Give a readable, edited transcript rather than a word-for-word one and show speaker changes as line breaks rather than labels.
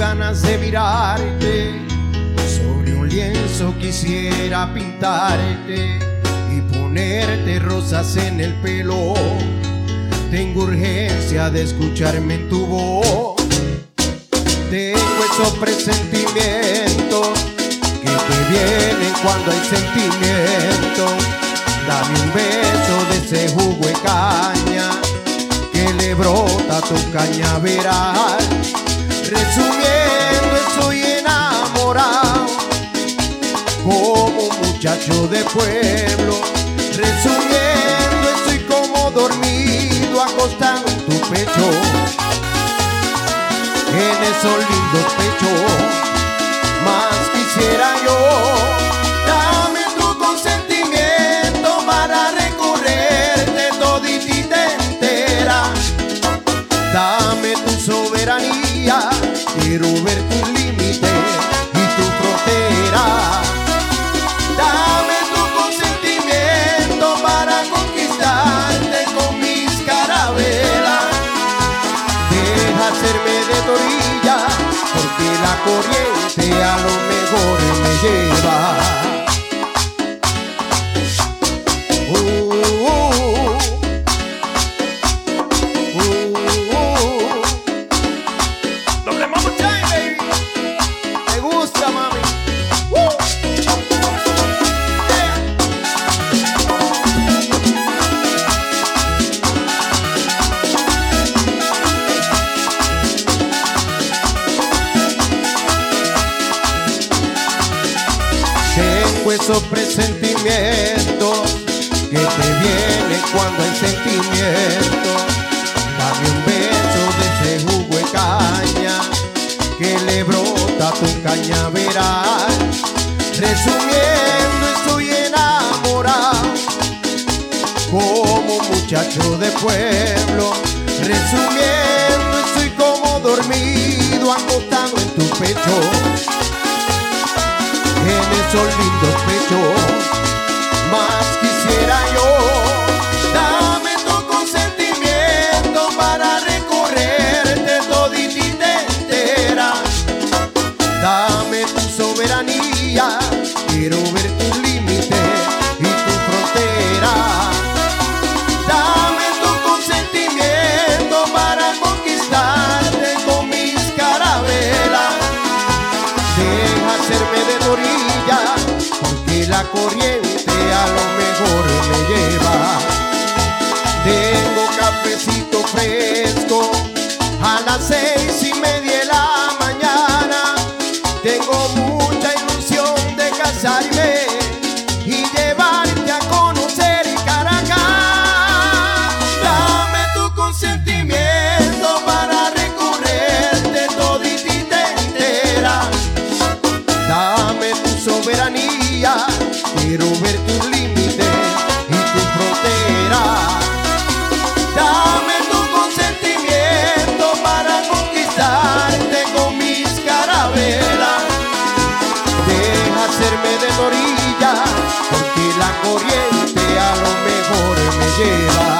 ganas de mirarte. Sobre un lienzo quisiera pintarte y ponerte rosas en el pelo. Tengo urgencia de escucharme en tu voz. Tengo esos presentimientos que te vienen cuando hay sentimiento. Dame un beso de ese jugo de caña que le brota tu cañaveral. Resumiendo, estoy enamorado como un muchacho de pueblo. Resumiendo, estoy como dormido acostado en tu pecho, en esos lindos pechos. Más quisiera yo, dame tu consentimiento para recorrerte toditita entera. Dame tu soberanía, quiero ver tus límites y tu frontera. Dame tu consentimiento para conquistarte con mis carabelas. Deja hacerme de tu orilla, porque la corriente a lo mejor me lleva. Doble Mambo Time, baby. Me gusta, mami. Tengo esos presentimientos que te vienen cuando hay sentimiento. Dame un beso de ese jugo de caña que le brota tu cañaveral. Resumiendo, estoy enamorado como un muchacho de pueblo. Resumiendo, estoy como dormido acostado en tu pecho, en esos lindos pechos. Más quisiera yo, dame tu consentimiento para recorrerte toditita entera. Dame tu soberanía, quiero ver tus límites y tu frontera. Dame tu consentimiento para conquistarte con mis carabelas. Deja hacerme de tu orilla, porque la corriente a lo mejor me lleva. Tengo cafecito fresco a las 6:30 de la mañana. Tengo mucha ilusión de casarme y llevarte a conocer Caracas. Dame tu consentimiento para recorrerte toditita entera. Dame tu soberanía, quiero ver tus límites y tu frontera. Dame tu consentimiento para conquistarte con mis carabelas. Deja hacerme de tu orilla, porque la corriente a lo mejor me lleva.